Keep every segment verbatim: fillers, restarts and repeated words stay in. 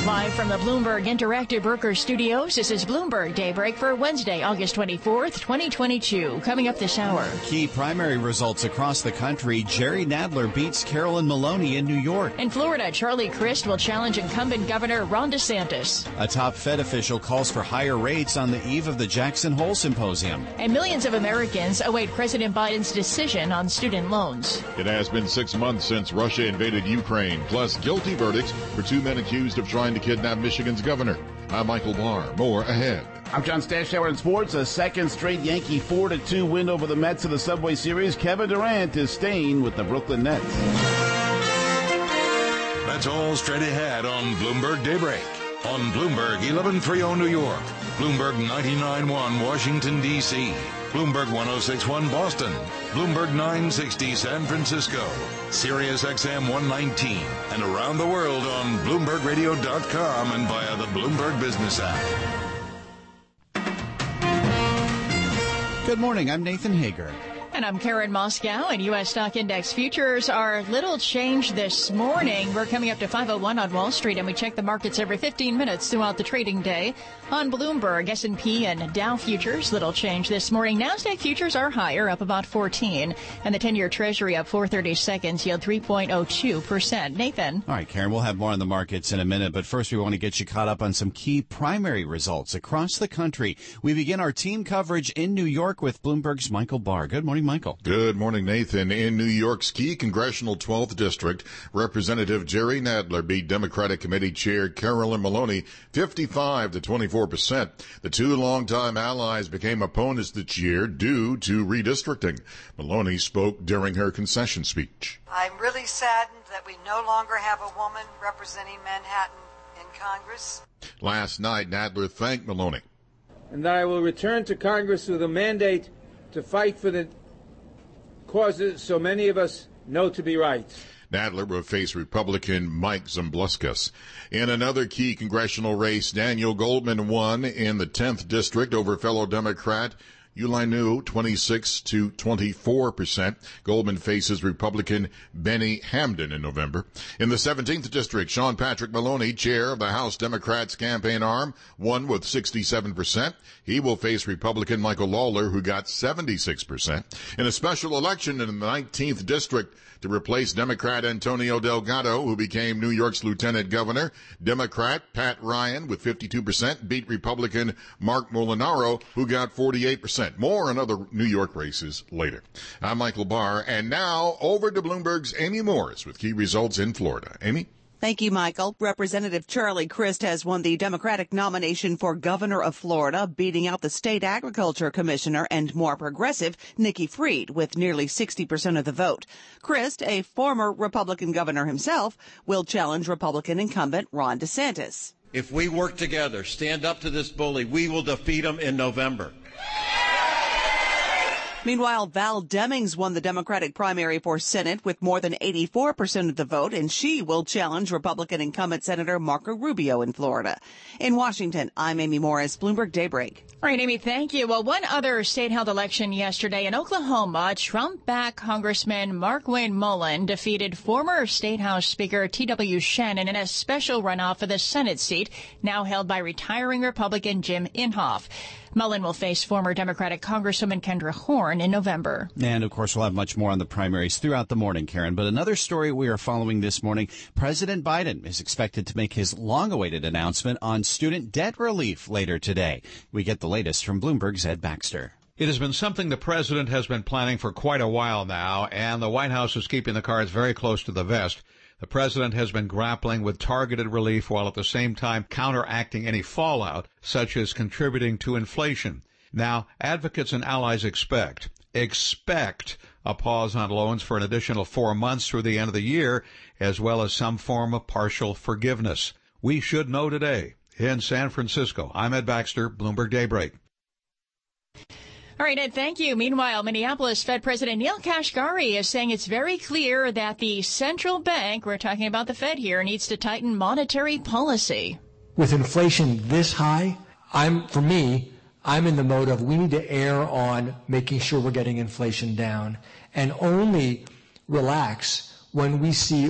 Live from the Bloomberg Interactive Broker Studios, this is Bloomberg Daybreak for Wednesday, August twenty-fourth, twenty twenty-two. Coming up this hour. Key primary results across the country. Jerry Nadler beats Carolyn Maloney in New York. In Florida, Charlie Crist will challenge incumbent Governor Ron DeSantis. A top Fed official calls for higher rates on the eve of the Jackson Hole Symposium. And millions of Americans await President Biden's decision on student loans. It has been six months since Russia invaded Ukraine, plus guilty verdicts for two men accused of trying to kidnap Michigan's governor. I'm Michael Barr. More ahead. I'm John Stashower in sports. A second straight Yankee four to two win over the Mets in the Subway Series. Kevin Durant is staying with the Brooklyn Nets. That's all straight ahead on Bloomberg Daybreak. On Bloomberg eleven thirty New York, Bloomberg ninety-nine point one Washington, D C, Bloomberg one oh six point one Boston, Bloomberg nine sixty San Francisco, Sirius X M one nineteen, and around the world on Bloomberg Radio dot com and via the Bloomberg Business app. Good morning. I'm Nathan Hager. And I'm Karen Moscow, and U S stock index futures are little changed this morning. We're coming up to five oh one on Wall Street, and we check the markets every fifteen minutes throughout the trading day. On Bloomberg, S and P and Dow futures, little change this morning. NASDAQ futures are higher, up about fourteen, and the ten-year Treasury up four thirty-seconds, yield three point oh two percent. Nathan. All right, Karen, we'll have more on the markets in a minute, but first we want to get you caught up on some key primary results across the country. We begin our team coverage in New York with Bloomberg's Michael Barr. Good morning, Michael. Good morning, Nathan. In New York's key congressional twelfth district, Representative Jerry Nadler beat Democratic Committee Chair Carolyn Maloney fifty-five to twenty-four percent. The two longtime allies became opponents this year due to redistricting. Maloney spoke during her concession speech. I'm really saddened that we no longer have a woman representing Manhattan in Congress. Last night, Nadler thanked Maloney. And that I will return to Congress with a mandate to fight for the causes so many of us know to be right. Nadler will face Republican Mike Zumbluskas. In another key congressional race, Daniel Goldman won in the tenth district over fellow Democrat Ulanu, twenty-six to twenty-four percent. Goldman faces Republican Benny Hamden in November. In the seventeenth district, Sean Patrick Maloney, chair of the House Democrats campaign arm, won with sixty-seven percent. He will face Republican Michael Lawler, who got seventy-six percent. In a special election in the nineteenth district to replace Democrat Antonio Delgado, who became New York's lieutenant governor, Democrat Pat Ryan with fifty-two percent beat Republican Mark Molinaro, who got forty-eight percent. More on other New York races later. I'm Michael Barr, and now over to Bloomberg's Amy Morris with key results in Florida. Amy? Thank you, Michael. Representative Charlie Crist has won the Democratic nomination for governor of Florida, beating out the state agriculture commissioner and more progressive Nikki Fried with nearly sixty percent of the vote. Crist, a former Republican governor himself, will challenge Republican incumbent Ron DeSantis. If we work together, stand up to this bully, we will defeat him in November. Meanwhile, Val Demings won the Democratic primary for Senate with more than eighty-four percent of the vote, and she will challenge Republican incumbent Senator Marco Rubio in Florida. In Washington, I'm Amy Morris, Bloomberg Daybreak. All right, Amy, thank you. Well, one other state-held election yesterday in Oklahoma, Trump-backed Congressman Markwayne Mullin defeated former State House Speaker T W Shannon in a special runoff for the Senate seat, now held by retiring Republican Jim Inhofe. Mullin will face former Democratic Congresswoman Kendra Horn in November. And, of course, we'll have much more on the primaries throughout the morning, Karen. But another story we are following this morning, President Biden is expected to make his long-awaited announcement on student debt relief later today. We get the latest from Bloomberg's Ed Baxter. It has been something the president has been planning for quite a while now, and the White House is keeping the cards very close to the vest. The president has been grappling with targeted relief while at the same time counteracting any fallout, such as contributing to inflation. Now, advocates and allies expect, expect a pause on loans for an additional four months through the end of the year, as well as some form of partial forgiveness. We should know today. In San Francisco, I'm Ed Baxter, Bloomberg Daybreak. All right, Ed, thank you. Meanwhile, Minneapolis Fed President Neil Kashkari is saying it's very clear that the central bank, we're talking about the Fed here, needs to tighten monetary policy. With inflation this high, I'm, for me, I'm in the mode of we need to err on making sure we're getting inflation down and only relax when we see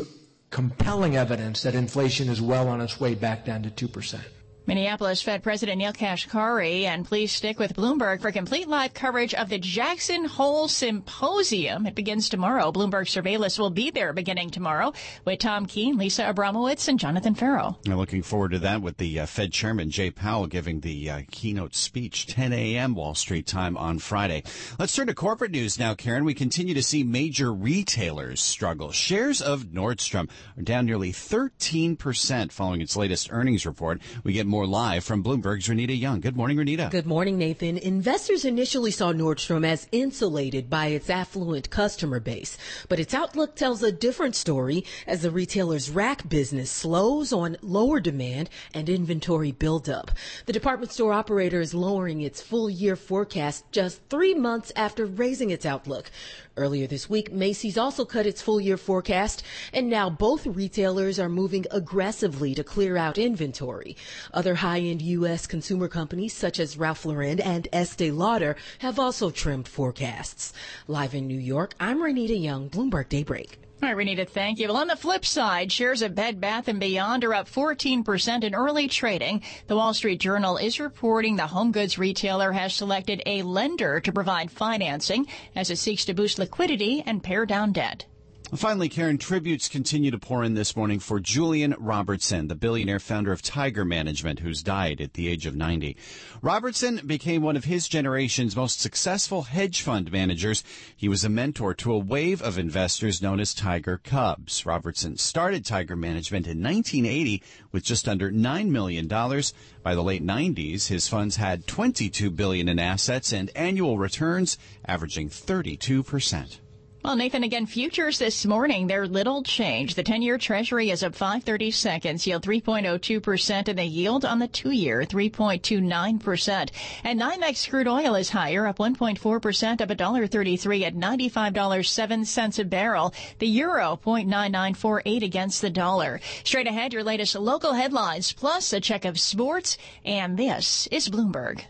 compelling evidence that inflation is well on its way back down to two percent. Minneapolis Fed President Neel Kashkari, and please stick with Bloomberg for complete live coverage of the Jackson Hole Symposium. It begins tomorrow. Bloomberg Surveillance will be there beginning tomorrow with Tom Keene, Lisa Abramowitz, and Jonathan Farrow. I'm looking forward to that with the uh, Fed Chairman Jay Powell giving the uh, keynote speech, ten a.m. Wall Street time on Friday. Let's turn to corporate news now, Karen. We continue to see major retailers struggle. Shares of Nordstrom are down nearly thirteen percent following its latest earnings report. We get more More live from Bloomberg's Renita Young. Good morning, Renita. Good morning, Nathan. Investors initially saw Nordstrom as insulated by its affluent customer base, but its outlook tells a different story as the retailer's rack business slows on lower demand and inventory buildup. The department store operator is lowering its full-year forecast just three months after raising its outlook. Earlier this week, Macy's also cut its full-year forecast, and now both retailers are moving aggressively to clear out inventory. Other high-end U S consumer companies such as Ralph Lauren and Estee Lauder have also trimmed forecasts. Live in New York, I'm Renita Young, Bloomberg Daybreak. All right, Renita, thank you. Well, on the flip side, shares of Bed Bath and Beyond are up fourteen percent in early trading. The Wall Street Journal is reporting the home goods retailer has selected a lender to provide financing as it seeks to boost liquidity and pare down debt. Finally, Karen, tributes continue to pour in this morning for Julian Robertson, the billionaire founder of Tiger Management, who's died at the age of ninety. Robertson became one of his generation's most successful hedge fund managers. He was a mentor to a wave of investors known as Tiger Cubs. Robertson started Tiger Management in nineteen eighty with just under nine million dollars. By the late nineties, his funds had twenty-two billion dollars in assets and annual returns averaging thirty-two percent. Well, Nathan, again, futures this morning, they're little change. The ten-year Treasury is up five thirty-seconds, yield three point oh two percent, and the yield on the two-year, three point two nine percent. And NYMEX crude oil is higher, up one point four percent, up one dollar thirty-three at ninety-five dollars and seven cents a barrel. The euro, zero point nine nine four eight against the dollar. Straight ahead, your latest local headlines, plus a check of sports, and this is Bloomberg.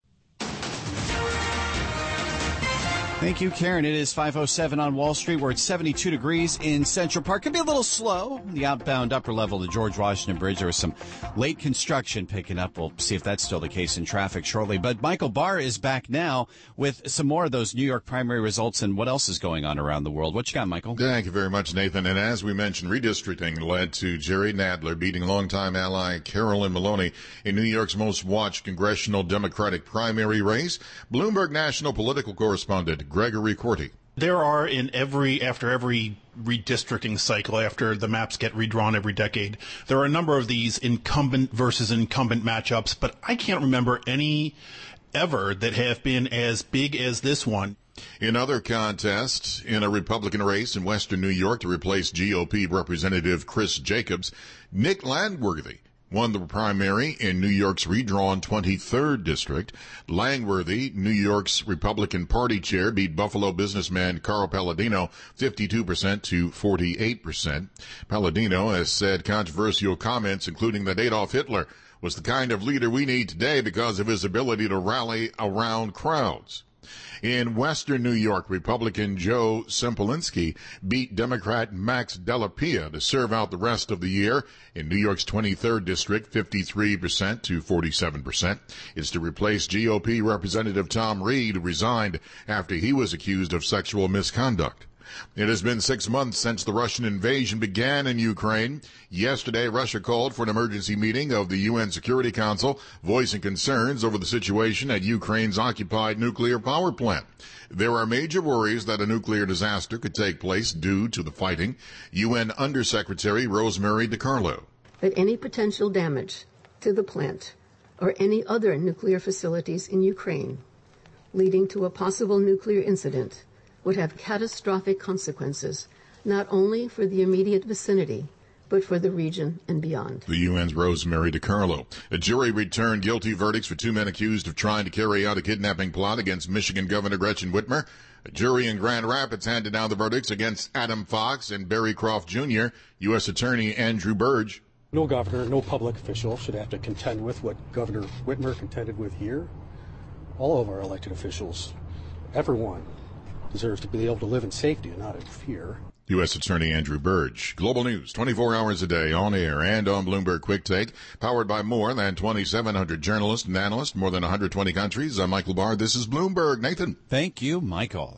Thank you, Karen. It is five oh seven on Wall Street. We're at seventy-two degrees in Central Park. Could be a little slow. The outbound upper level of the George Washington Bridge. There was some late construction picking up. We'll see if that's still the case in traffic shortly. But Michael Barr is back now with some more of those New York primary results and what else is going on around the world. What you got, Michael? Thank you very much, Nathan. And as we mentioned, redistricting led to Jerry Nadler beating longtime ally Carolyn Maloney in New York's most watched congressional Democratic primary race. Bloomberg national political correspondent Gregory Corti. There are in every, after every redistricting cycle, after the maps get redrawn every decade, there are a number of these incumbent versus incumbent matchups, but I can't remember any ever that have been as big as this one. In other contests, in a Republican race in Western New York to replace G O P Representative Chris Jacobs, Nick Langworthy won the primary in New York's redrawn twenty-third district. Langworthy, New York's Republican Party chair, beat Buffalo businessman Carl Palladino fifty-two percent to forty-eight percent. Palladino has said controversial comments, including that Adolf Hitler was the kind of leader we need today because of his ability to rally around crowds. In Western New York, Republican Joe Sempolinski beat Democrat Max Delapia to serve out the rest of the year in New York's twenty-third district, fifty-three percent to forty-seven percent. It's to replace G O P Representative Tom Reed, who resigned after he was accused of sexual misconduct. It has been six months since the Russian invasion began in Ukraine. Yesterday, Russia called for an emergency meeting of the U N Security Council, voicing concerns over the situation at Ukraine's occupied nuclear power plant. There are major worries that a nuclear disaster could take place due to the fighting. U N Undersecretary Rosemary DiCarlo. That any potential damage to the plant or any other nuclear facilities in Ukraine leading to a possible nuclear incident would have catastrophic consequences, not only for the immediate vicinity, but for the region and beyond. The U N's Rosemary DiCarlo. A jury returned guilty verdicts for two men accused of trying to carry out a kidnapping plot against Michigan Governor Gretchen Whitmer. A jury in Grand Rapids handed down the verdicts against Adam Fox and Barry Croft Junior U S Attorney Andrew Burge. No governor, no public official should have to contend with what Governor Whitmer contended with here. All of our elected officials, everyone, deserves to be able to live in safety and not in fear. U S. Attorney Andrew Burge. Global News, twenty-four hours a day, on air and on Bloomberg Quick Take, powered by more than twenty-seven hundred journalists and analysts, more than one hundred twenty countries. I'm Michael Barr. This is Bloomberg. Nathan. Thank you, Michael.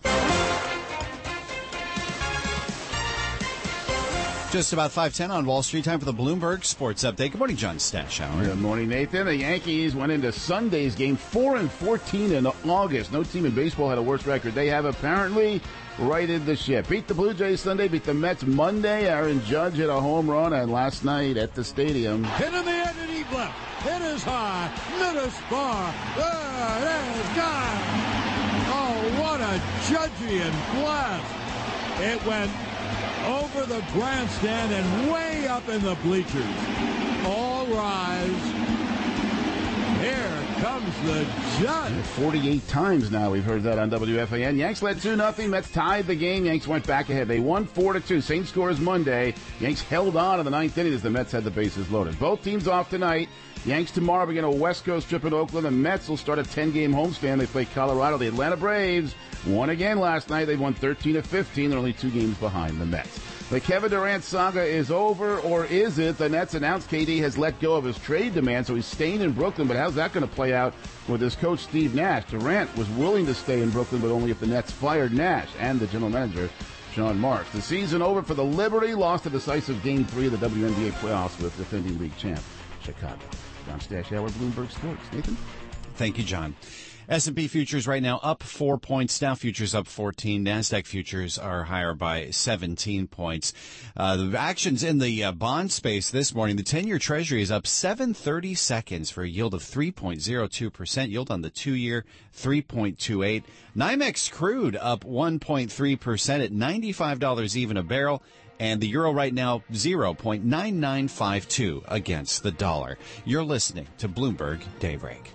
Just about five ten on Wall Street. Time for the Bloomberg Sports Update. Good morning, John Stashower. Good morning, Nathan. The Yankees went into Sunday's game four and fourteen in August. No team in baseball had a worse record. They have apparently righted the ship. Beat the Blue Jays Sunday, beat the Mets Monday. Aaron Judge hit a home run, and last night at the stadium. Hit in the end and deep left. Hit is high. Mid is far. There it is. Gone. Oh, what a Judgian blast. It went over the grandstand and way up in the bleachers. All rise. Here comes the Judge. forty-eight times now we've heard that on W F A N. Yanks led two nothing. Mets tied the game. Yanks went back ahead. They won four to two. Same score as Monday. Yanks held on in the ninth inning as the Mets had the bases loaded. Both teams off tonight. Yanks tomorrow begin a West Coast trip in Oakland. The Mets will start a ten-game homestand. They play Colorado. The Atlanta Braves won again last night. They won thirteen to fifteen. They're only two games behind the Mets. The Kevin Durant saga is over, or is it? The Nets announced K D has let go of his trade demand, so he's staying in Brooklyn. But how's that going to play out with his coach, Steve Nash? Durant was willing to stay in Brooklyn, but only if the Nets fired Nash and the general manager, Sean Marks. The season over for the Liberty. Lost a decisive Game three of the W N B A playoffs with defending league champ, Chicago. John Stashower, Bloomberg Sports. Nathan? Thank you, John. S and P futures right now up four points. Dow futures up fourteen. NASDAQ futures are higher by seventeen points. Uh, the actions in the uh, bond space this morning. The ten-year Treasury is up seven thirty seconds for a yield of three point zero two percent. Yield on the two-year, three point two eight. NYMEX crude up one point three percent at ninety-five dollars even a barrel. And the euro right now, zero point nine nine five two against the dollar. You're listening to Bloomberg Daybreak.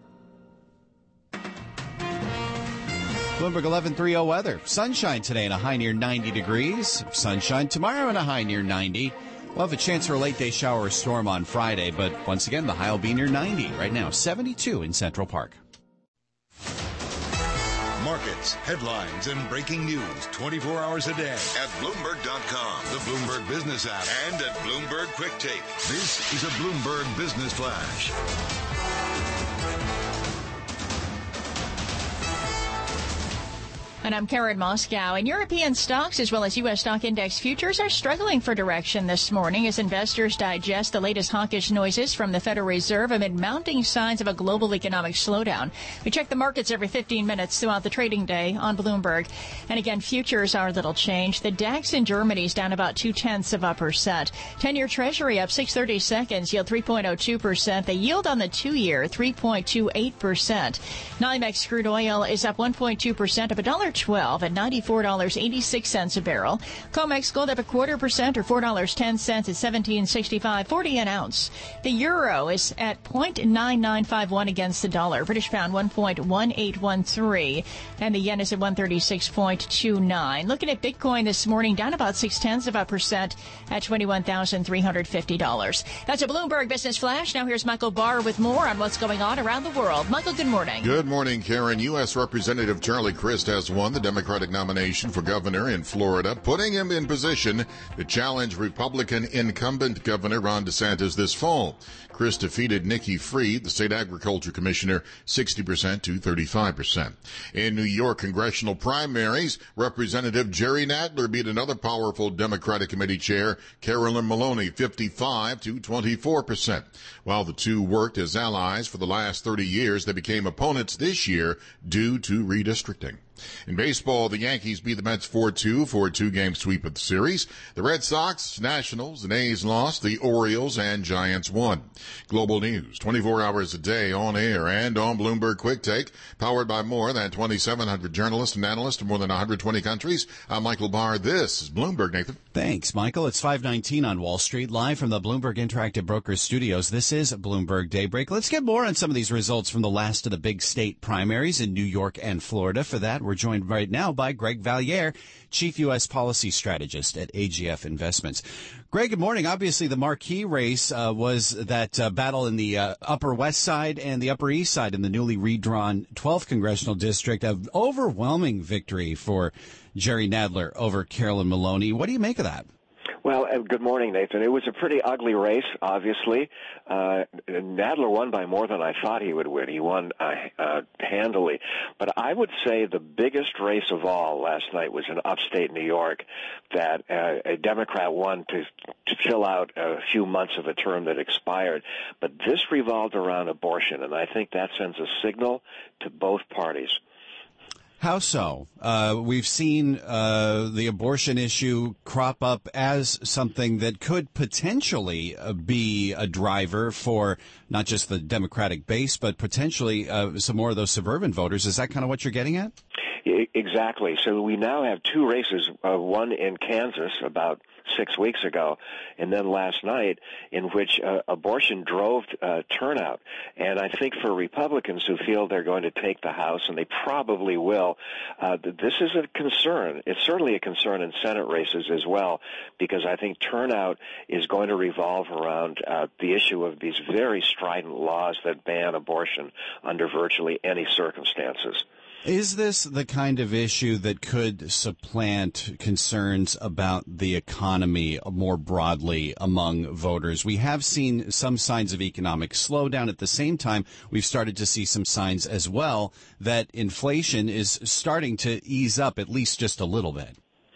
Bloomberg eleven thirty weather. Sunshine today and a high near ninety degrees. Sunshine tomorrow and a high near ninety. We'll have a chance for a late day shower or storm on Friday, but once again, the high will be near ninety. Right now, seventy-two in Central Park. Markets, headlines, and breaking news twenty-four hours a day at Bloomberg dot com, the Bloomberg Business app, and at Bloomberg Quick Take. This is a Bloomberg Business Flash. And I'm Karen Moscow. And European stocks as well as U S stock index futures are struggling for direction this morning as investors digest the latest hawkish noises from the Federal Reserve amid mounting signs of a global economic slowdown. We check the markets every fifteen minutes throughout the trading day on Bloomberg. And again, futures are little changed. The DAX in Germany is down about two-tenths of a percent. ten-year Treasury up six thirty seconds, yield three point oh two percent. The yield on the two-year, three point two eight percent. NYMEX crude oil is up one point two percent, up one dollar twelve at ninety-four dollars and eighty-six cents a barrel. COMEX gold up a quarter percent or four dollars and ten cents at seventeen sixty-five forty an ounce. The euro is at zero point nine nine five one against the dollar. British pound one point one eight one three and the yen is at one thirty-six point two nine. Looking at Bitcoin this morning, down about six tenths of a percent at twenty-one thousand three hundred fifty dollars. That's a Bloomberg Business Flash. Now here's Michael Barr with more on what's going on around the world. Michael, good morning. Good morning, Karen. U S. Representative Charlie Crist has won the Democratic nomination for governor in Florida, putting him in position to challenge Republican incumbent Governor Ron DeSantis this fall. Crist defeated Nikki Fried, the state agriculture commissioner, sixty percent to thirty-five percent. In New York congressional primaries, Representative Jerry Nadler beat another powerful Democratic committee chair, Carolyn Maloney, fifty-five to twenty-four percent. While the two worked as allies for the last thirty years, they became opponents this year due to redistricting. In baseball, the Yankees beat the Mets four two for a two-game sweep of the series. The Red Sox, Nationals, and A's lost. The Orioles and Giants won. Global news, twenty-four hours a day on air and on Bloomberg Quick Take, powered by more than twenty-seven hundred journalists and analysts in more than one hundred twenty countries. I'm Michael Barr. This is Bloomberg, Nathan. Thanks, Michael. It's five nineteen on Wall Street, live from the Bloomberg Interactive Brokers studios. This is Bloomberg Daybreak. Let's get more on some of these results from the last of the big state primaries in New York and Florida. For that, we're We're joined right now by Greg Valliere, Chief U S Policy Strategist at A G F Investments. Greg, good morning. Obviously, the marquee race uh, was that uh, battle in the uh, Upper West Side and the Upper East Side in the newly redrawn twelfth Congressional District. An overwhelming victory for Jerry Nadler over Carolyn Maloney. What do you make of that? Well, uh, good morning, Nathan. It was a pretty ugly race, obviously. Uh, Nadler won by more than I thought he would win. He won uh, uh, handily. But I would say the biggest race of all last night was in upstate New York, that uh, a Democrat won to, to fill out a few months of a term that expired. But this revolved around abortion, and I think that sends a signal to both parties. How so? Uh, we've seen uh, the abortion issue crop up as something that could potentially uh, be a driver for not just the Democratic base, but potentially uh, some more of those suburban voters. Is that kind of what you're getting at? Exactly. So we now have two races, uh, one in Kansas about six weeks ago, and then last night, in which uh, abortion drove uh, turnout. And I think for Republicans who feel they're going to take the House, and they probably will, uh, this is a concern. It's certainly a concern in Senate races as well, because I think turnout is going to revolve around uh, the issue of these very strident laws that ban abortion under virtually any circumstances. Is this the kind of issue that could supplant concerns about the economy more broadly among voters? We have seen some signs of economic slowdown. At the same time, we've started to see some signs as well that inflation is starting to ease up, at least just a little bit.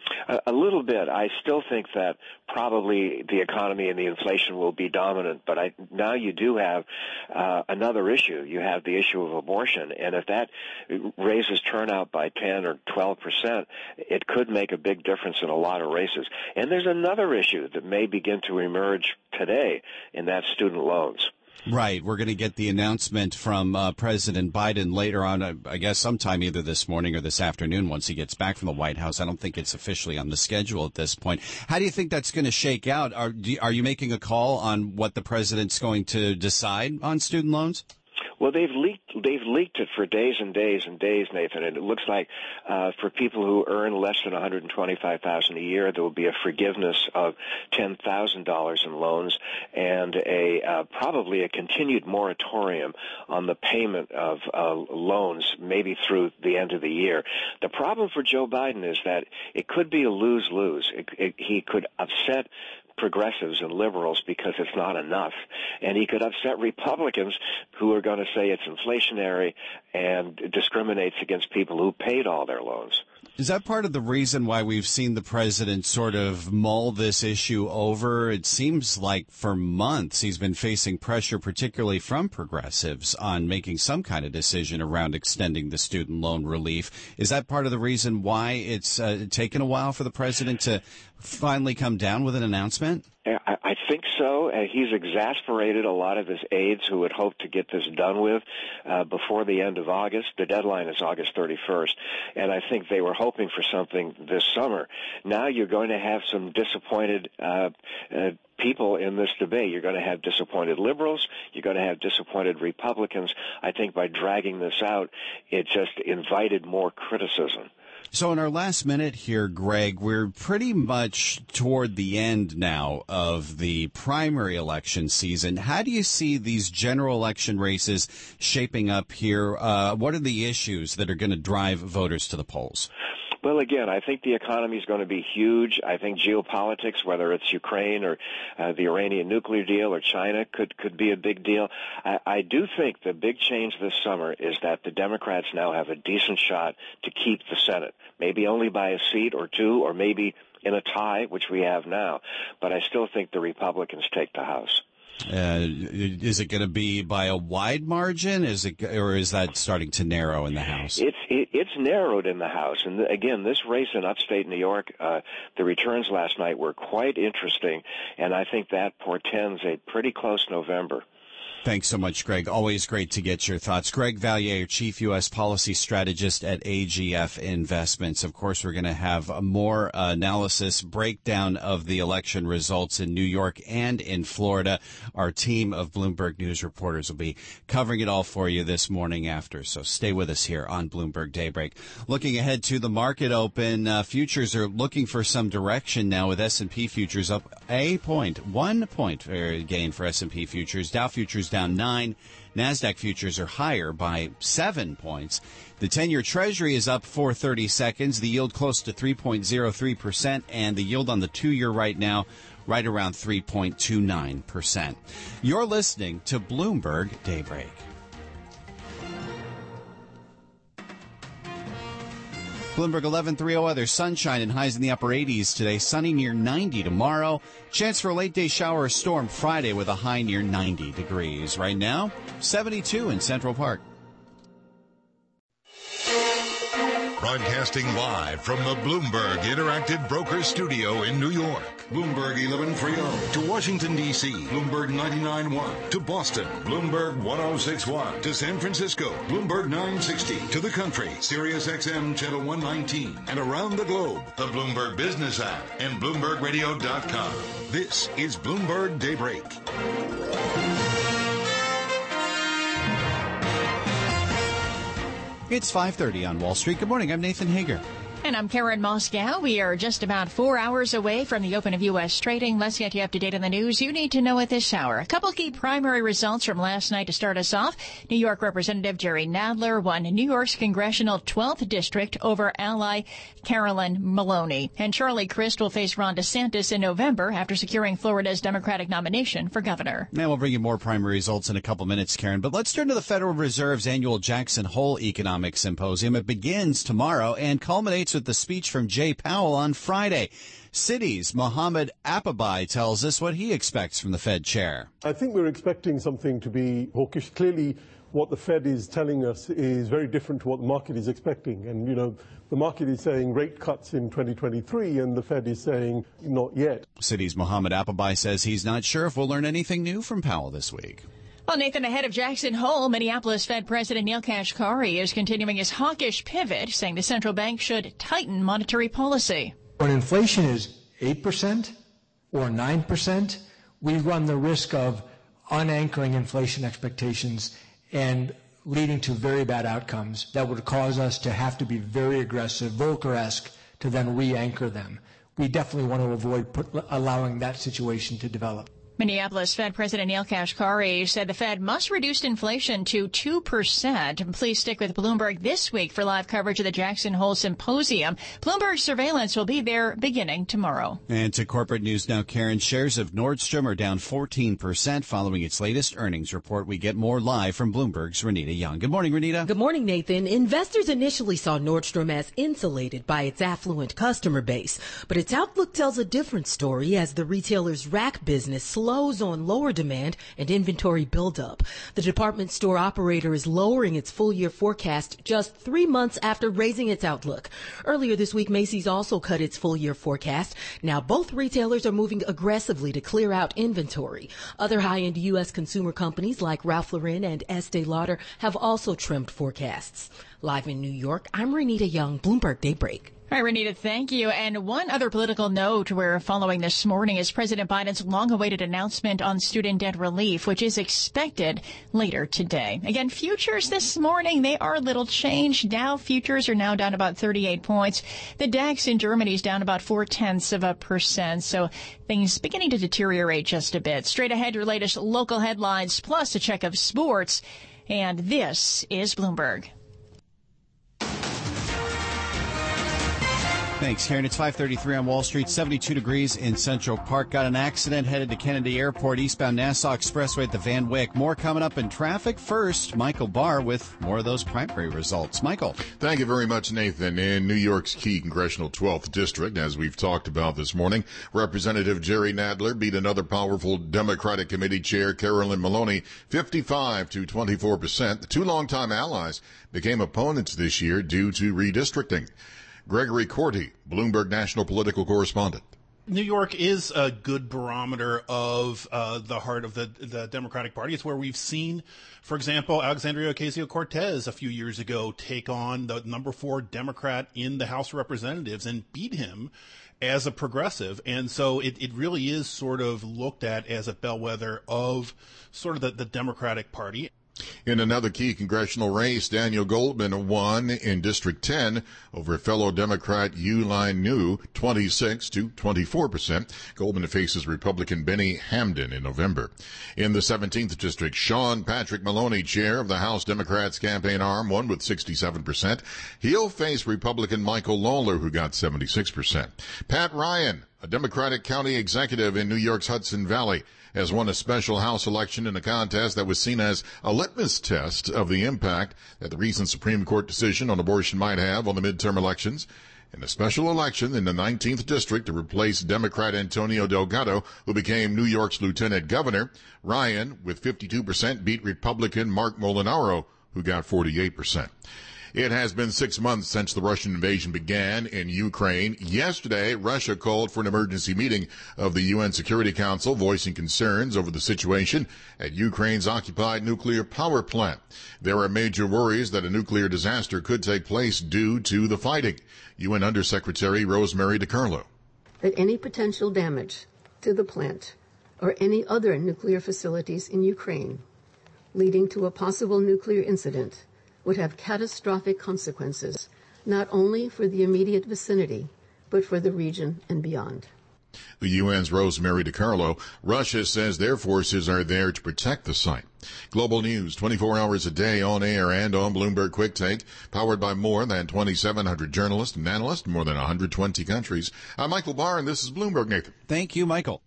A little bit. I still think that probably the economy and the inflation will be dominant, but I, now you do have uh, another issue. You have the issue of abortion, and if that raises turnout by ten or twelve percent, it could make a big difference in a lot of races. And there's another issue that may begin to emerge today, and that's student loans. Right. We're going to get the announcement from uh, President Biden later on, uh, I guess sometime either this morning or this afternoon once he gets back from the White House. I don't think it's officially on the schedule at this point. How do you think that's going to shake out? Are, do, are you making a call on what the president's going to decide on student loans? Well, they've leaked they've leaked it for days and days and days, Nathan, and it looks like uh, for people who earn less than one hundred twenty-five thousand dollars a year, there will be a forgiveness of ten thousand dollars in loans and a uh, probably a continued moratorium on the payment of uh, loans, maybe through the end of the year. The problem for Joe Biden is that it could be a lose-lose. It, it, he could upset progressives and liberals because it's not enough. And he could upset Republicans who are going to say it's inflationary and discriminates against people who paid all their loans. Is that part of the reason why we've seen the president sort of mull this issue over? It seems like for months he's been facing pressure, particularly from progressives, on making some kind of decision around extending the student loan relief. Is that part of the reason why it's uh, taken a while for the president to finally come down with an announcement? I, I think so. Uh, he's exasperated a lot of his aides who had hoped to get this done with uh, before the end of August. The deadline is August thirty-first, and I think they were hoping for something this summer. Now you're going to have some disappointed uh, uh, people in this debate. You're going to have disappointed liberals. You're going to have disappointed Republicans. I think by dragging this out, it just invited more criticism. So in our last minute here, Greg, we're pretty much toward the end now of the primary election season. How do you see these general election races shaping up here? Uh, what are the issues that are going to drive voters to the polls? Well, again, I think the economy is going to be huge. I think geopolitics, whether it's Ukraine or uh, the Iranian nuclear deal or China, could could be a big deal. I, I do think the big change this summer is that the Democrats now have a decent shot to keep the Senate, maybe only by a seat or two, or maybe in a tie, which we have now. But I still think the Republicans take the House. Uh, is it going to be by a wide margin? Is it, or is that starting to narrow in the House? It's it, it's narrowed in the House, and again, this race in upstate New York, uh, the returns last night were quite interesting, and I think that portends a pretty close November. Thanks so much, Greg. Always great to get your thoughts. Greg Valliere, Chief U S Policy Strategist at A G F Investments. Of course, we're going to have a more uh, analysis, breakdown of the election results in New York and in Florida. Our team of Bloomberg News reporters will be covering it all for you this morning after. So stay with us here on Bloomberg Daybreak. Looking ahead to the market open, uh, futures are looking for some direction now with S and P futures up a point, one point uh, gain for S and P futures. Dow futures down nine. NASDAQ futures are higher by seven points. The ten-year Treasury is up for thirty seconds. The yield close to three point oh three percent, and the yield on the two-year right now right around three point two nine percent. You're listening to Bloomberg Daybreak. Bloomberg eleven thirty weather, sunshine and highs in the upper eighties today, sunny near ninety tomorrow. Chance for a late day shower or storm Friday with a high near ninety degrees. Right now, seventy-two in Central Park. Broadcasting live from the Bloomberg Interactive Brokers Studio in New York. Bloomberg eleven thirty to Washington, D C Bloomberg ninety-nine point one to Boston. Bloomberg ten sixty-one to San Francisco. Bloomberg nine sixty to the country. Sirius X M Channel one nineteen. And around the globe, the Bloomberg Business app and Bloomberg Radio dot com. This is Bloomberg Daybreak. It's five thirty on Wall Street. Good morning. I'm Nathan Hager. And I'm Karen Moscow. We are just about four hours away from the open of U S trading. Let's get you up to date on the news you need to know at this hour. A couple key primary results from last night to start us off. New York Representative Jerry Nadler won New York's congressional twelfth district over ally Carolyn Maloney. And Charlie Crist will face Ron DeSantis in November after securing Florida's Democratic nomination for governor. Now we'll bring you more primary results in a couple minutes, Karen. But let's turn to the Federal Reserve's annual Jackson Hole Economic Symposium. It begins tomorrow and culminates with the speech from Jay Powell on Friday. Citi's Mohammed Apabai tells us what he expects from the Fed chair. I think we're expecting something to be hawkish. Clearly, what the Fed is telling us is very different to what the market is expecting. And, you know, the market is saying rate cuts in twenty twenty-three, and the Fed is saying not yet. Citi's Mohammed Apabai says he's not sure if we'll learn anything new from Powell this week. Well, Nathan, ahead of Jackson Hole, Minneapolis Fed President Neel Kashkari is continuing his hawkish pivot, saying the central bank should tighten monetary policy. When inflation is eight percent or nine percent, we run the risk of unanchoring inflation expectations and leading to very bad outcomes that would cause us to have to be very aggressive, Volcker-esque, to then re-anchor them. We definitely want to avoid put, allowing that situation to develop. Minneapolis Fed President Neel Kashkari said the Fed must reduce inflation to two percent. Please stick with Bloomberg this week for live coverage of the Jackson Hole Symposium. Bloomberg surveillance will be there beginning tomorrow. And to corporate news now, Karen. Shares of Nordstrom are down fourteen percent following its latest earnings report. We get more live from Bloomberg's Renita Young. Good morning, Renita. Good morning, Nathan. Investors initially saw Nordstrom as insulated by its affluent customer base, but its outlook tells a different story as the retailer's rack business slows on lower demand and inventory buildup. The department store operator is lowering its full-year forecast just three months after raising its outlook. Earlier this week, Macy's also cut its full-year forecast. Now, both retailers are moving aggressively to clear out inventory. Other high-end U S consumer companies like Ralph Lauren and Estee Lauder have also trimmed forecasts. Live in New York, I'm Renita Young, Bloomberg Daybreak. All right, Renita, thank you. And one other political note we're following this morning is President Biden's long-awaited announcement on student debt relief, which is expected later today. Again, futures this morning, they are a little changed. Dow futures are now down about thirty-eight points. The DAX in Germany is down about four-tenths of a percent. So things beginning to deteriorate just a bit. Straight ahead, your latest local headlines, plus a check of sports. And this is Bloomberg. Thanks, Karen. It's five thirty-three on Wall Street, seventy-two degrees in Central Park. Got an accident headed to Kennedy Airport, eastbound Nassau Expressway at the Van Wyck. More coming up in traffic. First, Michael Barr with more of those primary results. Michael. Thank you very much, Nathan. In New York's key congressional twelfth district, as we've talked about this morning, Representative Jerry Nadler beat another powerful Democratic committee chair, Carolyn Maloney, fifty-five to twenty-four percent. The two longtime allies became opponents this year due to redistricting. Gregory Corti, Bloomberg national political correspondent. New York is a good barometer of uh, the heart of the, the Democratic Party. It's where we've seen, for example, Alexandria Ocasio-Cortez a few years ago take on the number four Democrat in the House of Representatives and beat him as a progressive. And so it, it really is sort of looked at as a bellwether of sort of the, the Democratic Party. In another key congressional race, Daniel Goldman won in District ten over fellow Democrat Uline New, twenty-six to twenty-four percent. Goldman faces Republican Benny Hamden in November. In the seventeenth District, Sean Patrick Maloney, chair of the House Democrats campaign arm, won with sixty-seven percent. He'll face Republican Michael Lawler, who got seventy-six percent. Pat Ryan, a Democratic county executive in New York's Hudson Valley, has won a special House election in a contest that was seen as a litmus test of the impact that the recent Supreme Court decision on abortion might have on the midterm elections. In a special election in the nineteenth District to replace Democrat Antonio Delgado, who became New York's lieutenant governor, Ryan, with fifty-two percent, beat Republican Mark Molinaro, who got forty-eight percent. It has been six months since the Russian invasion began in Ukraine. Yesterday, Russia called for an emergency meeting of the U N Security Council, voicing concerns over the situation at Ukraine's occupied nuclear power plant. There are major worries that a nuclear disaster could take place due to the fighting. U N Undersecretary Rosemary DiCarlo. That any potential damage to the plant or any other nuclear facilities in Ukraine leading to a possible nuclear incident would have catastrophic consequences, not only for the immediate vicinity, but for the region and beyond. The U N's Rosemary DiCarlo. Russia says their forces are there to protect the site. Global news, twenty-four hours a day on air and on Bloomberg Quick Take, powered by more than twenty-seven hundred journalists and analysts in more than one hundred twenty countries. I'm Michael Barr, and this is Bloomberg, Nathan. Thank you, Michael.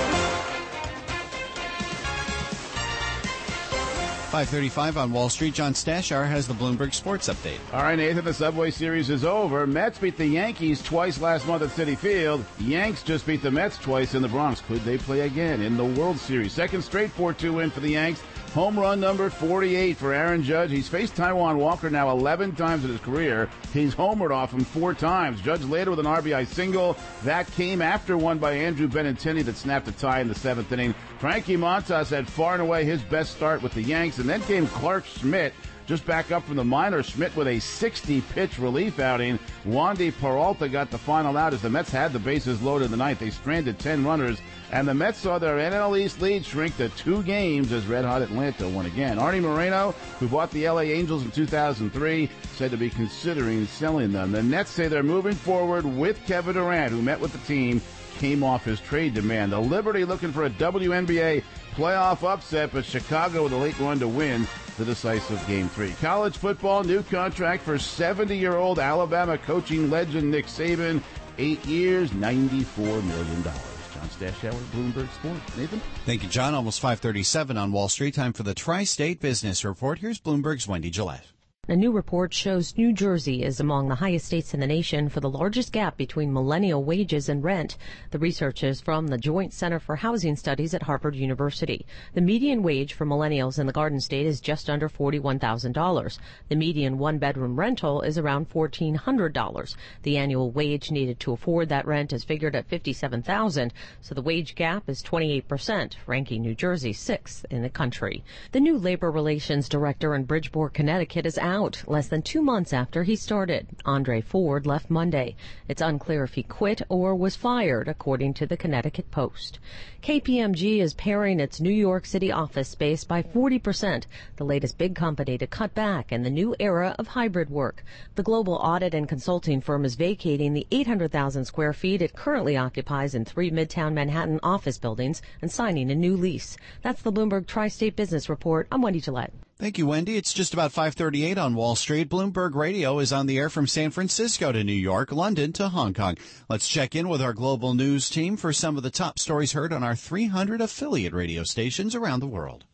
five thirty-five on Wall Street. John Stashar has the Bloomberg Sports Update. All right, Nathan, the Subway Series is over. Mets beat the Yankees twice last month at Citi Field. Yanks just beat the Mets twice in the Bronx. Could they play again in the World Series? Second straight four two win for the Yanks. Home run number forty-eight for Aaron Judge. He's faced Taijuan Walker now eleven times in his career. He's homered off him four times. Judge later with an R B I single. That came after one by Andrew Benintendi that snapped a tie in the seventh inning. Frankie Montas had far and away his best start with the Yanks, and then came Clark Schmidt. Just back up from the minors, Schmidt with a sixty-pitch relief outing. Wandy Peralta got the final out as the Mets had the bases loaded in the ninth. They stranded ten runners, and the Mets saw their N L East lead shrink to two games as red-hot Atlanta won again. Arnie Moreno, who bought the L A Angels in two thousand three, said to be considering selling them. The Nets say they're moving forward with Kevin Durant, who met with the team, came off his trade demand. The Liberty looking for a W N B A playoff upset, but Chicago with a late run to win the decisive Game three. College football, new contract for seventy-year-old Alabama coaching legend Nick Saban. Eight years, ninety-four million dollars. John Stashauer, Bloomberg Sports. Nathan? Thank you, John. Almost five thirty-seven on Wall Street. Time for the Tri-State Business Report. Here's Bloomberg's Wendy Gillette. A new report shows New Jersey is among the highest states in the nation for the largest gap between millennial wages and rent. The research is from the Joint Center for Housing Studies at Harvard University. The median wage for millennials in the Garden State is just under forty-one thousand dollars. The median one-bedroom rental is around fourteen hundred dollars. The annual wage needed to afford that rent is figured at fifty-seven thousand dollars, so the wage gap is twenty-eight percent, ranking New Jersey sixth in the country. The new labor relations director in Bridgeport, Connecticut is out. Out less than two months after he started. Andre Ford left Monday. It's unclear if he quit or was fired, according to the Connecticut Post. K P M G is paring its New York City office space by forty percent, the latest big company to cut back in the new era of hybrid work. The global audit and consulting firm is vacating the eight hundred thousand square feet it currently occupies in three Midtown Manhattan office buildings and signing a new lease. That's the Bloomberg Tri-State Business Report. I'm Wendy Gillette. Thank you, Wendy. It's just about five thirty-eight on Wall Street. Bloomberg Radio is on the air from San Francisco to New York, London to Hong Kong. Let's check in with our global news team for some of the top stories heard on our three hundred affiliate radio stations around the world.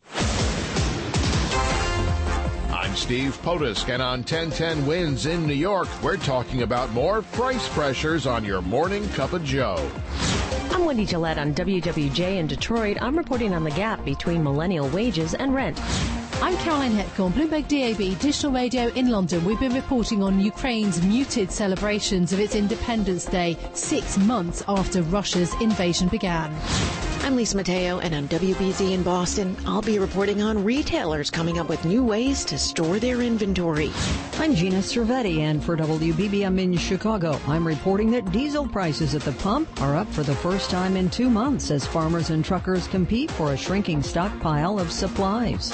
I'm Steve Potusk, and on ten ten Wins in New York, we're talking about more price pressures on your morning cup of joe. I'm Wendy Gillette on W W J in Detroit. I'm reporting on the gap between millennial wages and rent. I'm Caroline Hetcomb, Bloomberg D A B Digital Radio in London. We've been reporting on Ukraine's muted celebrations of its Independence Day six months after Russia's invasion began. I'm Lisa Mateo, and on W B Z in Boston, I'll be reporting on retailers coming up with new ways to store their inventory. I'm Gina Cervetti, and for W B B M in Chicago, I'm reporting that diesel prices at the pump are up for the first time in two months as farmers and truckers compete for a shrinking stockpile of supplies.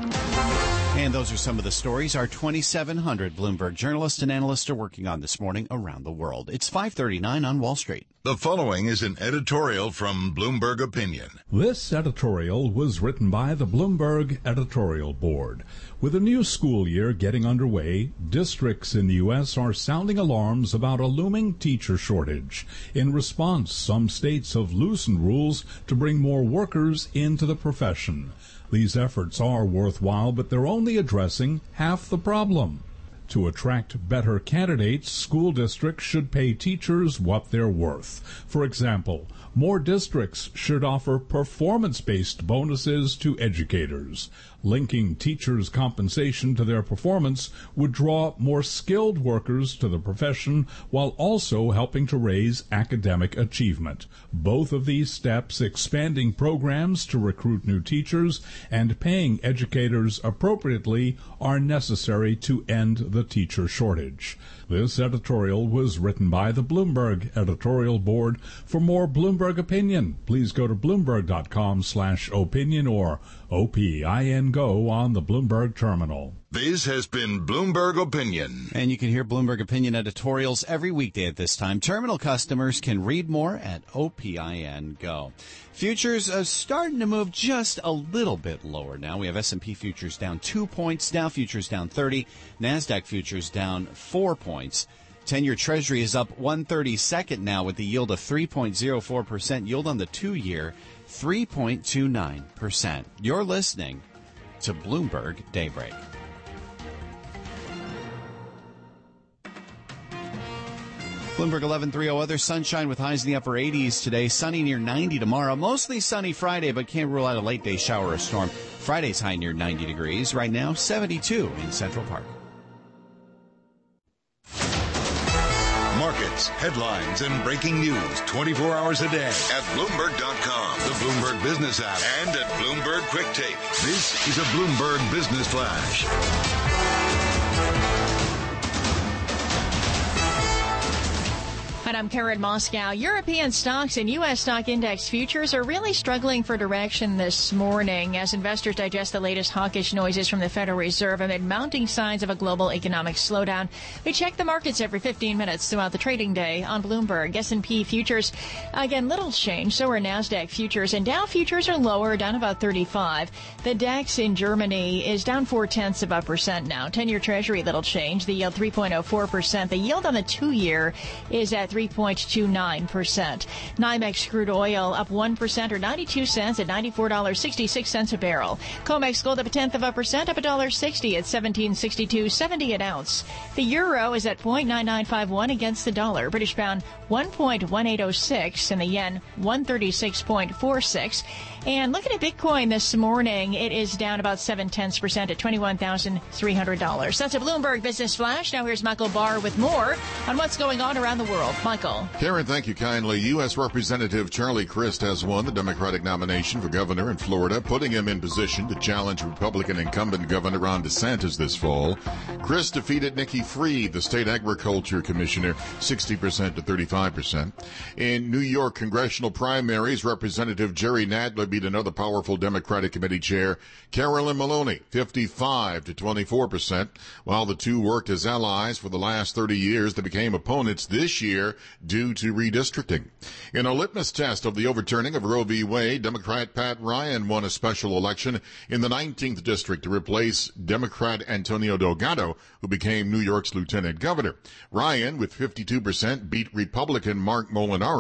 And those are some of the stories our twenty-seven hundred Bloomberg journalists and analysts are working on this morning around the world. It's five thirty-nine on Wall Street. The following is an editorial from Bloomberg Opinion. This editorial was written by the Bloomberg Editorial Board. With a new school year getting underway, districts in the U S are sounding alarms about a looming teacher shortage. In response, some states have loosened rules to bring more workers into the profession. These efforts are worthwhile, but they're only addressing half the problem. To attract better candidates, school districts should pay teachers what they're worth. For example, more districts should offer performance-based bonuses to educators. Linking teachers' compensation to their performance would draw more skilled workers to the profession while also helping to raise academic achievement. Both of these steps, expanding programs to recruit new teachers and paying educators appropriately, are necessary to end the teacher shortage. This editorial was written by the Bloomberg Editorial Board. For more Bloomberg Opinion, please go to bloomberg.com slash opinion or O P I N Go on the Bloomberg terminal. This has been Bloomberg Opinion. And you can hear Bloomberg Opinion editorials every weekday at this time. Terminal customers can read more at O P I N Go. Futures are starting to move just a little bit lower now. We have S and P futures down two points, Dow futures down thirty, NASDAQ futures down four points. ten-year Treasury is up one thirty-second now with the yield of three point oh four percent. Yield on the two-year, three point two nine percent. You're listening to Bloomberg Daybreak. Bloomberg eleven thirty weather, sunshine with highs in the upper eighties today. Sunny near ninety tomorrow. Mostly sunny Friday, but can't rule out a late day shower or storm. Friday's high near ninety degrees. Right now, seventy-two in Central Park. Markets, headlines, and breaking news twenty-four hours a day at Bloomberg dot com, the Bloomberg Business app, and at Bloomberg Quick Tape. This is a Bloomberg Business Flash. And I'm Karen Moscow. European stocks and U S stock index futures are really struggling for direction this morning as investors digest the latest hawkish noises from the Federal Reserve amid mounting signs of a global economic slowdown. We check the markets every fifteen minutes throughout the trading day on Bloomberg. S and P futures, again, little change. So are NASDAQ futures. And Dow futures are lower, down about thirty-five. The DAX in Germany is down four-tenths of a percent now. ten-year Treasury, little change. The yield three point oh four percent. The yield on the two-year is at three point two nine percent. NYMEX crude oil up one percent or ninety-two cents at ninety-four dollars and sixty-six cents a barrel. COMEX gold up a tenth of a percent, up one dollar sixty at seventeen sixty-two seventy an ounce. The euro is at zero point nine nine five one against the dollar. British pound one point one eight oh six and the yen one thirty-six point four six. And looking at Bitcoin this morning, it is down about seven tenths percent at twenty-one thousand three hundred dollars. That's a Bloomberg Business Flash. Now here's Michael Barr with more on what's going on around the world. Michael. Karen, thank you kindly. U S. Representative Charlie Crist has won the Democratic nomination for governor in Florida, putting him in position to challenge Republican incumbent Governor Ron DeSantis this fall. Crist defeated Nikki Fried, the state agriculture commissioner, sixty percent to thirty-five percent. In New York congressional primaries, Representative Jerry Nadler beat another powerful Democratic committee chair, Carolyn Maloney, fifty-five to twenty-four percent. While the two worked as allies for the last thirty years, they became opponents this year due to redistricting. In a litmus test of the overturning of Roe v. Wade, Democrat Pat Ryan won a special election in the nineteenth district to replace Democrat Antonio Delgado, who became New York's lieutenant governor. Ryan, with fifty-two percent, beat Republican Mark Molinaro,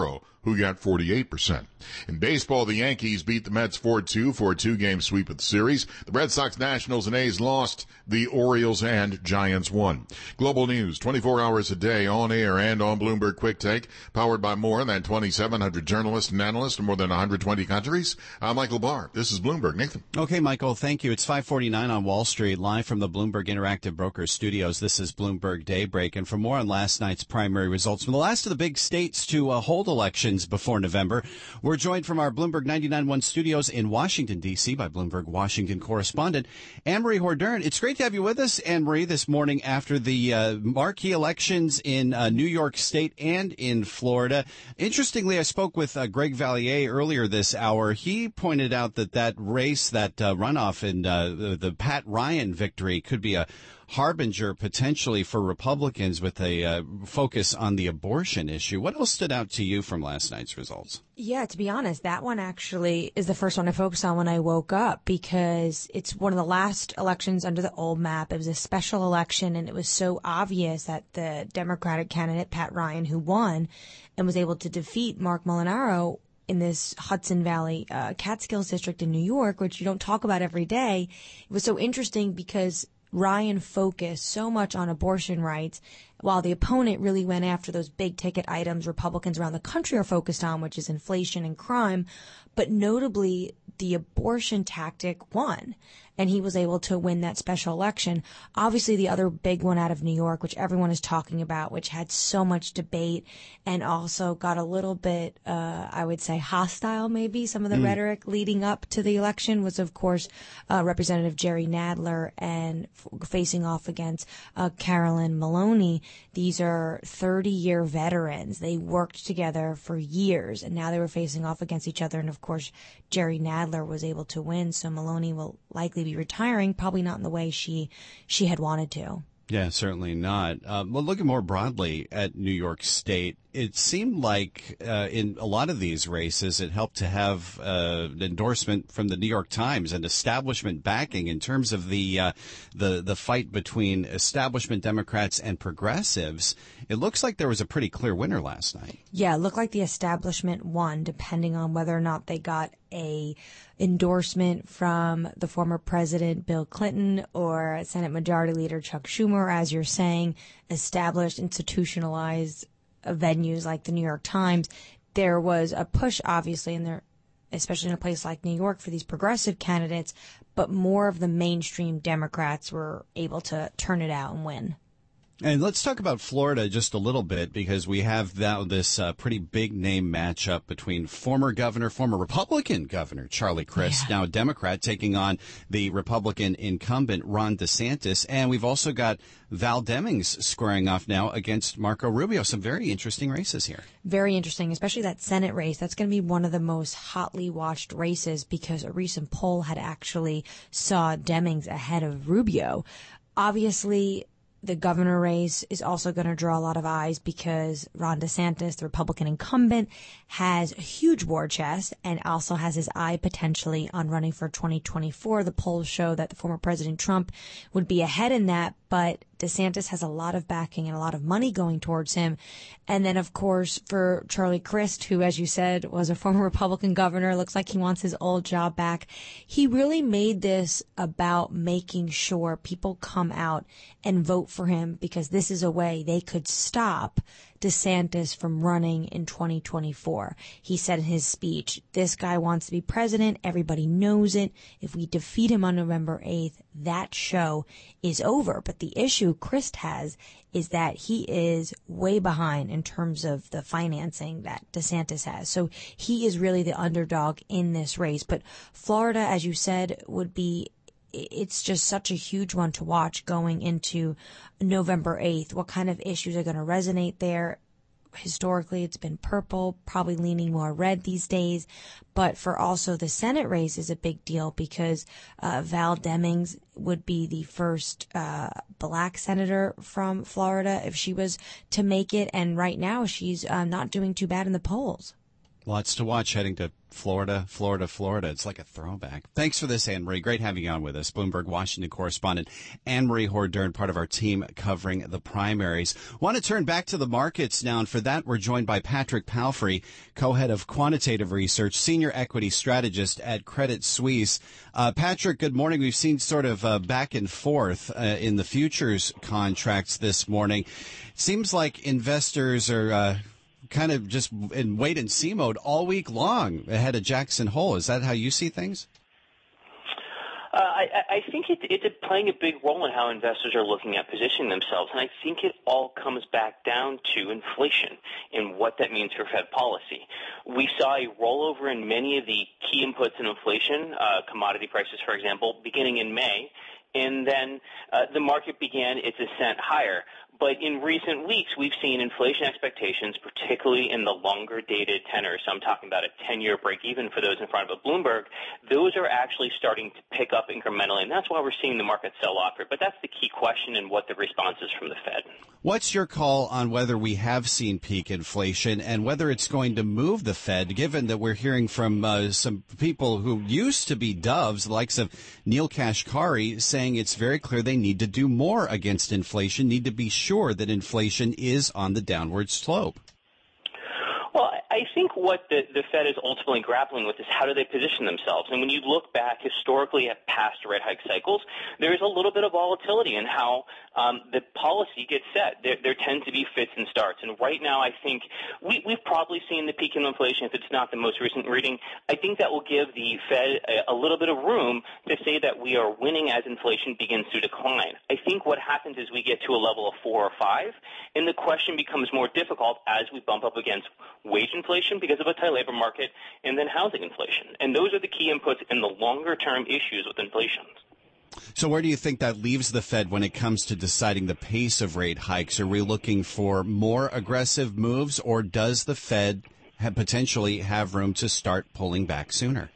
who got forty-eight percent. In baseball, the Yankees beat the Mets four two for a two-game sweep of the series. The Red Sox, Nationals, and A's lost. The Orioles and Giants won. Global news, twenty-four hours a day, on air and on Bloomberg Quick Take, powered by more than twenty-seven hundred journalists and analysts in more than one hundred twenty countries. I'm Michael Barr. This is Bloomberg. Nathan. Okay, Michael, thank you. It's five forty-nine on Wall Street, live from the Bloomberg Interactive Brokers Studios. This is Bloomberg Daybreak. And for more on last night's primary results from the last of the big states to uh, hold elections before November, we're joined from our Bloomberg ninety-nine point one studios in Washington, D C by Bloomberg Washington correspondent Anne-Marie Hordern. It's great to have you with us, Anne-Marie, this morning after the uh, marquee elections in uh, New York State and in Florida. Interestingly, I spoke with uh, Greg Valliere earlier this hour. He pointed out that that race, that uh, runoff in uh, the, the Pat Ryan victory could be a harbinger potentially for Republicans with a uh, focus on the abortion issue. What else stood out to you from last night's results? Yeah, to be honest, that one actually is the first one I focused on when I woke up because it's one of the last elections under the old map. It was a special election, and it was so obvious that the Democratic candidate, Pat Ryan, who won and was able to defeat Mark Molinaro in this Hudson Valley uh, Catskills district in New York, which you don't talk about every day. It was so interesting because Ryan focused so much on abortion rights, while the opponent really went after those big ticket items Republicans around the country are focused on, which is inflation and crime. But notably, the abortion tactic won, and he was able to win that special election. Obviously, the other big one out of New York, which everyone is talking about, which had so much debate and also got a little bit, uh, I would say, hostile maybe. Some of the mm. rhetoric leading up to the election was, of course, uh, Representative Jerry Nadler and f- facing off against uh, Carolyn Maloney. These are thirty-year veterans. They worked together for years, and now they were facing off against each other. And, of course, Jerry Nadler was able to win, so Maloney will likely be retiring, probably not in the way she she had wanted to. Yeah, certainly not. Uh, well, looking more broadly at New York State, it seemed like uh, in a lot of these races, it helped to have uh, an endorsement from the New York Times and establishment backing in terms of the uh, the the fight between establishment Democrats and progressives. It looks like there was a pretty clear winner last night. Yeah, it looked like the establishment won, depending on whether or not they got a endorsement from the former president Bill Clinton or Senate Majority Leader Chuck Schumer, as you're saying, established, institutionalized venues like the New York Times. There was a push, obviously, in there, especially in a place like New York, for these progressive candidates, but more of the mainstream Democrats were able to turn it out and win. And let's talk about Florida just a little bit, because we have now this uh, pretty big name matchup between former governor, former Republican governor Charlie Crist, yeah. now a Democrat, taking on the Republican incumbent Ron DeSantis. And we've also got Val Demings squaring off now against Marco Rubio. Some very interesting races here. Very interesting, especially that Senate race. That's going to be one of the most hotly watched races because a recent poll had actually saw Demings ahead of Rubio. Obviously, the governor race is also going to draw a lot of eyes because Ron DeSantis, the Republican incumbent, has a huge war chest and also has his eye potentially on running for twenty twenty-four. The polls show that the former President Trump would be ahead in that, but DeSantis has a lot of backing and a lot of money going towards him. And then, of course, for Charlie Crist, who, as you said, was a former Republican governor, looks like he wants his old job back. He really made this about making sure people come out and vote for him because this is a way they could stop DeSantis from running in twenty twenty-four. He said in his speech, this guy wants to be president. Everybody knows it. If we defeat him on November eighth, that show is over. But the issue Crist has is that he is way behind in terms of the financing that DeSantis has. So he is really the underdog in this race. But Florida, as you said, would be it's just such a huge one to watch going into November eighth. What kind of issues are going to resonate there? Historically, it's been purple, probably leaning more red these days. But for also the Senate race is a big deal because uh, Val Demings would be the first uh, black senator from Florida if she was to make it. And right now she's uh, not doing too bad in the polls. Lots to watch heading to Florida, Florida, Florida. It's like a throwback. Thanks for this, Anne-Marie. Great having you on with us. Bloomberg Washington correspondent Anne-Marie Hordern, part of our team covering the primaries. Want to turn back to the markets now, and for that we're joined by Patrick Palfrey, co-head of quantitative research, senior equity strategist at Credit Suisse. Uh, Patrick, good morning. We've seen sort of uh, back and forth uh, in the futures contracts this morning. Seems like investors are uh, kind of just in wait-and-see mode all week long ahead of Jackson Hole. Is that how you see things? Uh, I, I think it, it's playing a big role in how investors are looking at positioning themselves, and I think it all comes back down to inflation and what that means for Fed policy. We saw a rollover in many of the key inputs in inflation, uh, commodity prices, for example, beginning in May, and then uh, the market began its ascent higher. But in recent weeks, we've seen inflation expectations, particularly in the longer-dated tenors. So I'm talking about a ten-year break-even for those in front of a Bloomberg. Those are actually starting to pick up incrementally, and that's why we're seeing the market sell off here. But that's the key question and what the response is from the Fed. What's your call on whether we have seen peak inflation and whether it's going to move the Fed, given that we're hearing from uh, some people who used to be doves, the likes of Neil Kashkari, saying it's very clear they need to do more against inflation, need to be sure that inflation is on the downward slope? Well, I think what the, the Fed is ultimately grappling with is how do they position themselves. And when you look back historically at past rate hike cycles, there is a little bit of volatility in how um, the policy gets set. There, there tends to be fits and starts. And right now, I think we, we've probably seen the peak in inflation, if it's not the most recent reading. I think that will give the Fed a, a little bit of room to say that we are winning as inflation begins to decline. I think what happens is we get to a level of four or five, and the question becomes more difficult as we bump up against wage inflation because of a tight labor market, and then housing inflation. And those are the key inputs in the longer-term issues with inflation. So where do you think that leaves the Fed when it comes to deciding the pace of rate hikes? Are we looking for more aggressive moves, or does the Fed have potentially have room to start pulling back sooner?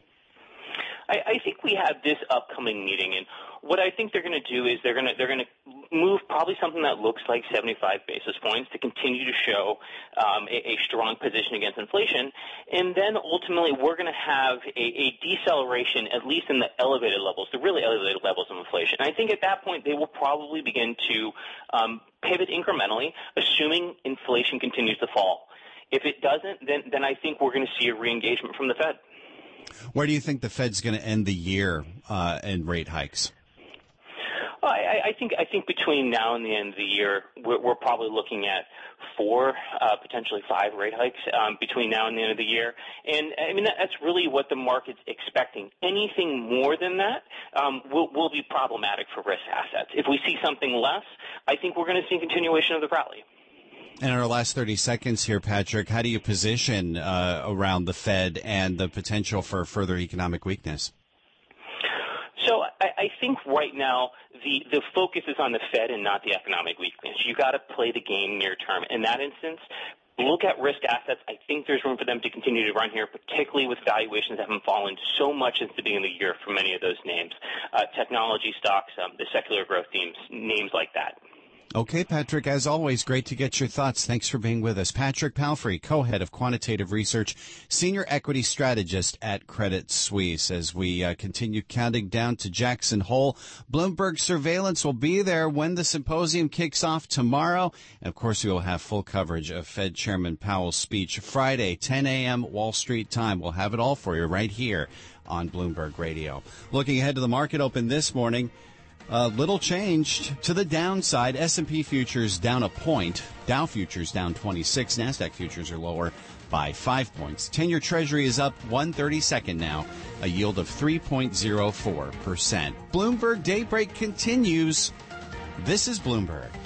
I, I think we have this upcoming meeting, and what I think they're going to do is they're going to they're going to move probably something that looks like seventy-five basis points to continue to show um, a, a strong position against inflation, and then ultimately we're going to have a, a deceleration, at least in the elevated levels, the really elevated levels of inflation. And I think at that point they will probably begin to um, pivot incrementally, assuming inflation continues to fall. If it doesn't, then then I think we're going to see a re-engagement from the Fed. Where do you think the Fed's going to end the year uh, in rate hikes? Well, I, I think I think between now and the end of the year, we're, we're probably looking at four, uh, potentially five rate hikes um, between now and the end of the year. And I mean, that, that's really what the market's expecting. Anything more than that um, will, will be problematic for risk assets. If we see something less, I think we're going to see a continuation of the rally. In our last thirty seconds here, Patrick, how do you position uh, around the Fed and the potential for further economic weakness? So I, I think right now the, the focus is on the Fed and not the economic weakness. You got to play the game near term. In that instance, look at risk assets. I think there's room for them to continue to run here, particularly with valuations that haven't fallen so much since the beginning of the year for many of those names. Uh, technology stocks, um, the secular growth themes, names like that. Okay, Patrick, as always, great to get your thoughts. Thanks for being with us. Patrick Palfrey, co-head of quantitative research, senior equity strategist at Credit Suisse. As we uh, continue counting down to Jackson Hole, Bloomberg surveillance will be there when the symposium kicks off tomorrow. And, of course, we will have full coverage of Fed Chairman Powell's speech Friday, ten a.m. Wall Street time. We'll have it all for you right here on Bloomberg Radio. Looking ahead to the market open this morning, a little changed to the downside. S and P futures down a point. Dow futures down twenty-six. NASDAQ futures are lower by five points. ten-year Treasury is up one thirty-second now, a yield of three point zero four percent. Bloomberg Daybreak continues. This is Bloomberg.